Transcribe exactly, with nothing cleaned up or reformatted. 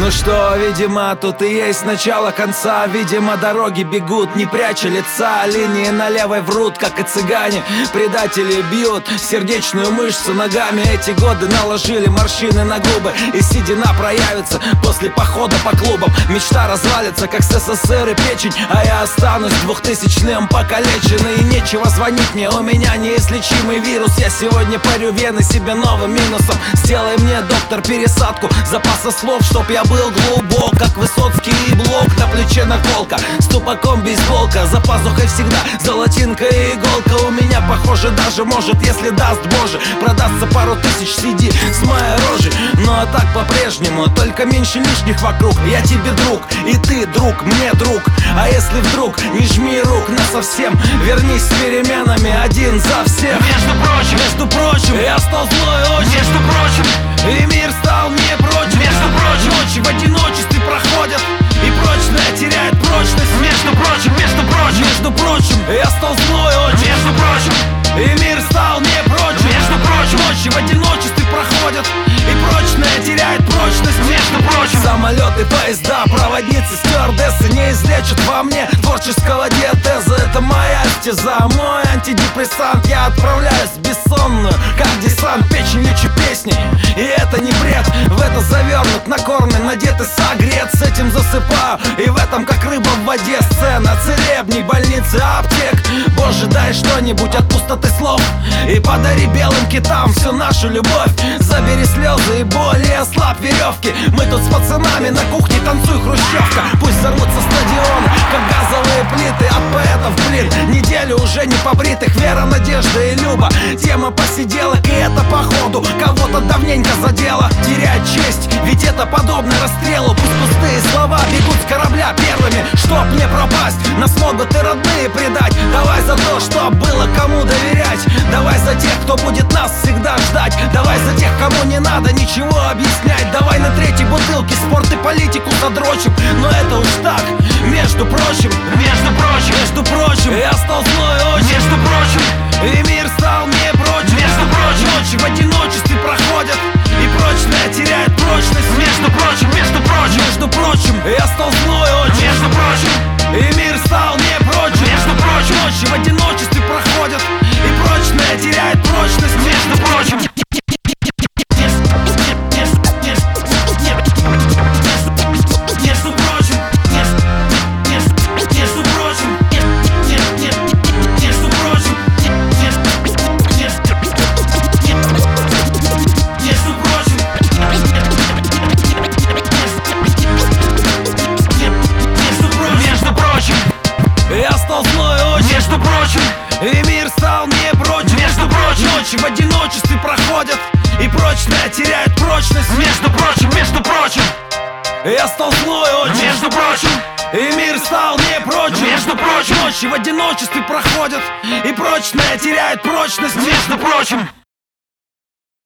Ну что, видимо, тут и есть начало конца. Видимо, дороги бегут, не пряча лица. Линии на левой врут, как и цыгане. Предатели бьют сердечную мышцу ногами. Эти годы наложили морщины на губы, и седина проявится после похода по клубам. Мечта развалится, как СССР и печень, а я останусь двухтысячным покалеченный. И нечего звонить мне, у меня неизлечимый вирус. Я сегодня парю вены себе новым минусом. Сделай мне, доктор, пересадку запаса слов, чтоб я был глубок, как Высоцкий и Блок. На плече наколка, с тупаком бейсболка, за пазухой всегда золотинка и иголка. У меня, похоже, даже может, если даст Боже, продастся пару тысяч си ди с моей рожей. Ну а так по-прежнему, только меньше лишних вокруг. Я тебе друг, и ты друг, мне друг. А если вдруг, не жми рук насовсем, вернись с переменами один за всех. Между прочим, между прочим, я стал злой очень. Между прочим, и мир стал мне прочим. Между прочим, ночи в одиночестве проходят, и прочное теряет прочность. Между прочим, между прочим, между прочим, я стал злой очень. Между прочим, и мир стал мне прочим. Между прочим, ночи в одиночестве проходят, и прочное теряет прочность. Между прочим, самолеты, поезда, проводницы, стюардессы не излечат во мне творческого диатеза. Это моя стеза, мой антидепрессант. Я отправляюсь в бессонную, как десант, печень лечу песней. И это не бред, в это завернут, накормлен, надет и согрет. С этим засыпаю, и в этом как рыба в воде. Сцена, целебник, больницы, аптек. Боже, дай что-нибудь от пустоты слов, и подари белым китам всю нашу любовь. Забери слезы и боли, ослабь веревки. Мы тут с пацанами на кухне, танцуй, хрущевка. Пусть взорвутся стадионы, как газовые плиты. От поэтов, блин, неделю уже не побритых. Вера, надежда и Люба, тема посиделок. И это походу кого-то давненько задело. Терять честь, ведь это подобно расстрелу. Пусть пустые слова бегут с корабля первыми, чтоб не пропасть. Нас могут и родные предать. Давай за то, что было кому доверять. Давай за тех, кто будет нас всегда ждать. Давай за тех, кому не надо ничего объяснять. Давай на третьей бутылке спорт и политику задрочим. Но это уж так, между прочим. Между прочим, между прочим, я стал злой очень. Между прочим, и мир стал мне прочим. Между прочим, ночи в одиночестве проходят, и прочное теряет прочность. Между прочим, между прочим, между прочим, я стал злой очень. Между прочим, и мир стал мне прочим. Между прочим, ночи в одиночестве проходят, и прочное теряет прочность. Между прочим, я стал злой очень. Между прочим, и мир стал мне прочим. Между прочим, ночи в одиночестве проходят, и прочное теряет прочность. Между прочим, между прочим, я стал злой очень. Между прочим, и мир стал мне прочим. Между прочим, ночи в одиночестве проходят, и прочное теряет прочность. Между прочим.